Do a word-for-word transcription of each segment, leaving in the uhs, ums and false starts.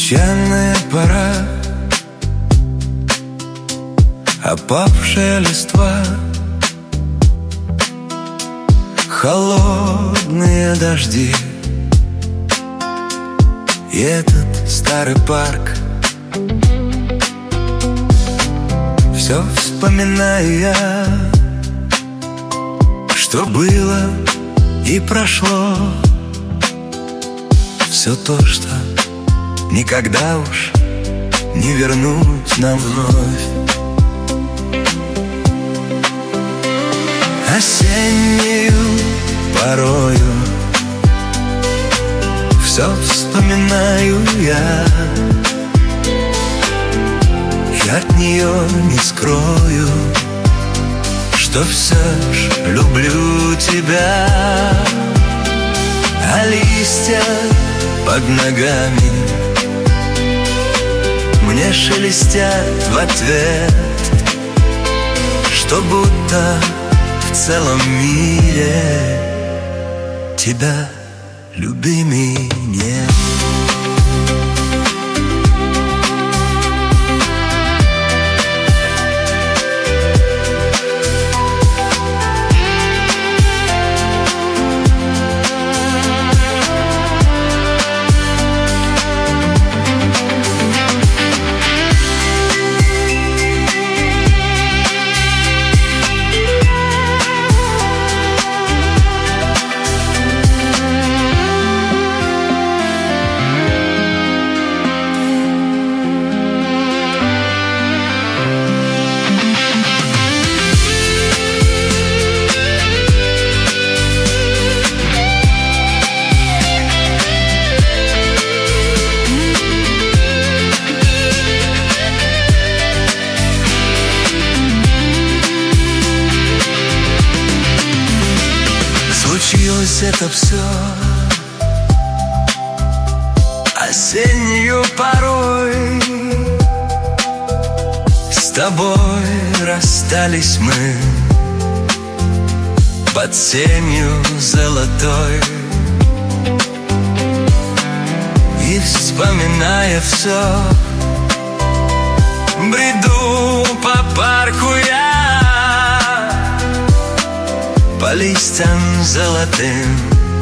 Песчаная пора, опавшая листва, холодные дожди. И этот старый парк, все вспоминаю я, что было и прошло. Все то, что никогда уж не вернуть нам вновь. Осеннюю порою все вспоминаю я, и от нее не скрою, что все ж люблю тебя. А листья под ногами мне шелестят в ответ, что будто в целом мире тебя, любимый, нет. Случилось это все осеннюю порой. С тобой расстались мы под сенью золотой. И вспоминая все, бреду по парку я, по листьям золотым.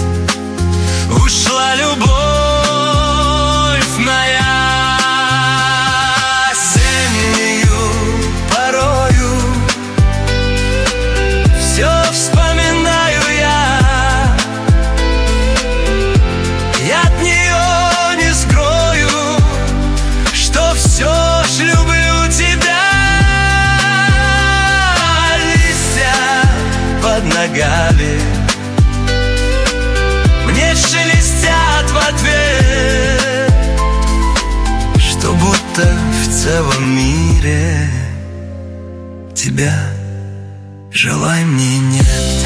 Ушла любовь моя. Осеннюю порою все вспоминаю я, и от нее не скрою, что все ж люблю тебя. Листья под ногами мне шелестят в ответ, что будто в целом мире тебя, желай мне, нет.